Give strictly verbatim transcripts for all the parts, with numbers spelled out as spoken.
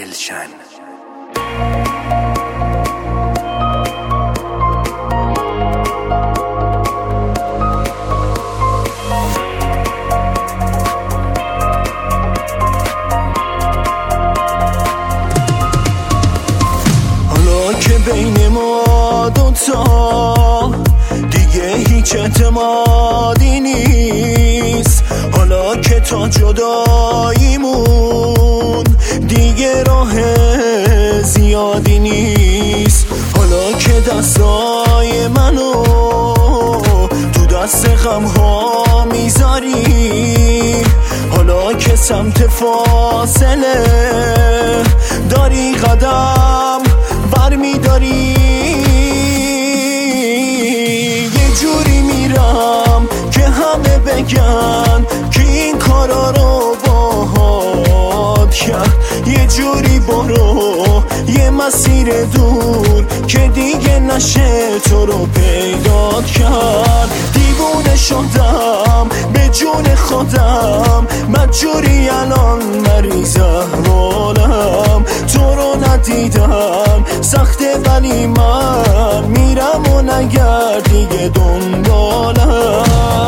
گلشن. حالا که بین ما دوتا دیگه هیچ اعتمادی نیست، حالا که تا جداییمون دیگه راه زیادی نیست، حالا که دستای منو تو دست غم ها میذاری، حالا که سمت فاصله داری قدم بر میداری، یه جوری میرم که همه بگن که این کارا رو باهات کرد، یه جوری برو یه مسیر دور که دیگه نشه تو رو پیدا کرد. دیوونه شدم به جون خودم، مجبوری الان مریض احوالم، تو رو ندیدم سخته ولی من میرم و نگرد دیگه دنبالم.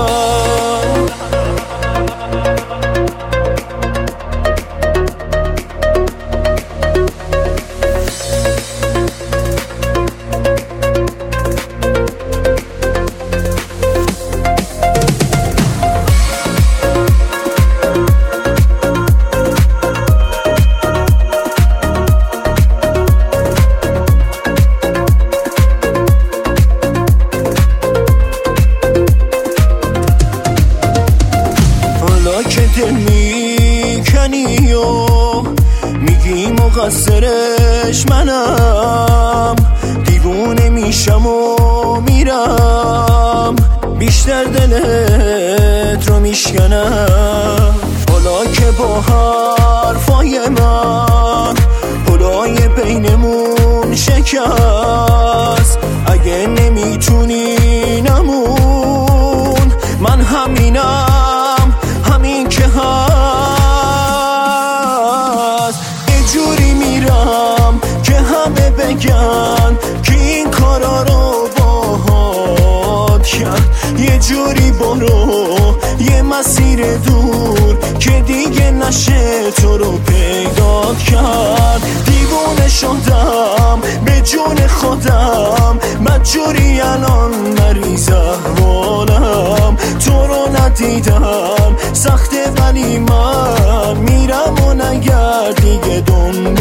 که دل میکنی و میگی مقصرش منم، دیوونه میشم و میرم بیشتر دلت رو میشکنم، حالا که با حرفای من پلای بینمون شکست، اگه نمیتونی نمون من همینم همین که هست، یه جوری میرم که همه بگن که این کارا رو باهات کرد، یه جوری برو یه مسیر دور که دیگه نشه تو رو پیدا کرد. دیوونه شدم به جون خودم، مجبوری الان مریض احوالم، تو رو ندیدم سخته ولی من میرم و نگرد دیگه دنبالم.